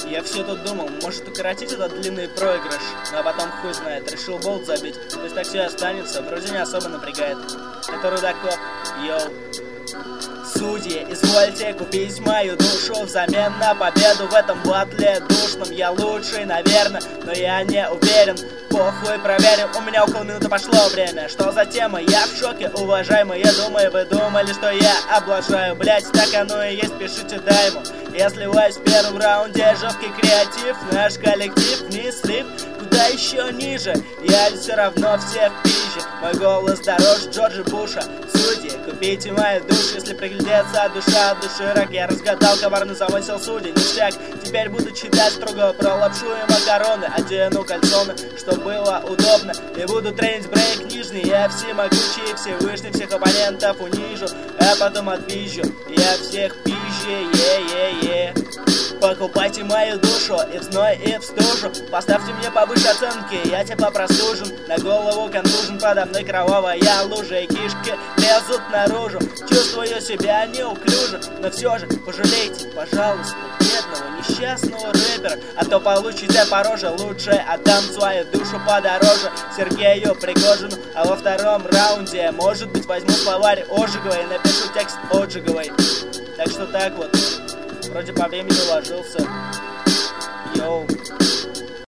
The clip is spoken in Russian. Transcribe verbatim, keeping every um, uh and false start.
Я все тут думал, может укоротить этот длинный проигрыш, а потом хуй знает, решил болт забить. Пусть так все останется, вроде не особо напрягает. Это Рудокоп, йоу. Судьи, извольте купить мою душу взамен на победу в этом батле душном. Я лучший, наверное, но я не уверен. Похуй, проверим, у меня около минуты пошло время. Что за тема? Я в шоке, уважаемые. Думаю, вы думали, что я облажаю. Блять, так оно и есть, пишите дайму. Я сливаюсь в первом раунде, жесткий креатив. Наш коллектив вниз, слив, куда еще ниже. Я все равно всех пизже. Мой голос дороже Джорджа Буша. Судьи, купите мою душу, если приглядеться, душа от души рак. Я разгадал коварный замысел судей, ништяк. Теперь буду читать строго про лапшу и макароны. Одену кальсоны, что было удобно. И буду тренить брейк нижний. Я всемогучий, Всевышний, всех оппонентов унижу, а потом отпизжу. Я всех пизжу, е-е-е. Покупайте мою душу и в зной, и в стужу. Поставьте мне повыше оценки, я типа простужен. На голову контужен, подо мной кровавая лужа. И кишки лезут наружу. Чувствую себя неуклюже, но все же пожалейте, пожалуйста, бедного несчастного рэпера. А то получите по роже. Лучше отдам свою душу подороже Сергею Пригожину. А во втором раунде, может быть, возьму словарь Ожеговой и напишу текст Оджиговой. Так что так вот. Вроде по времени уложился. Йоу.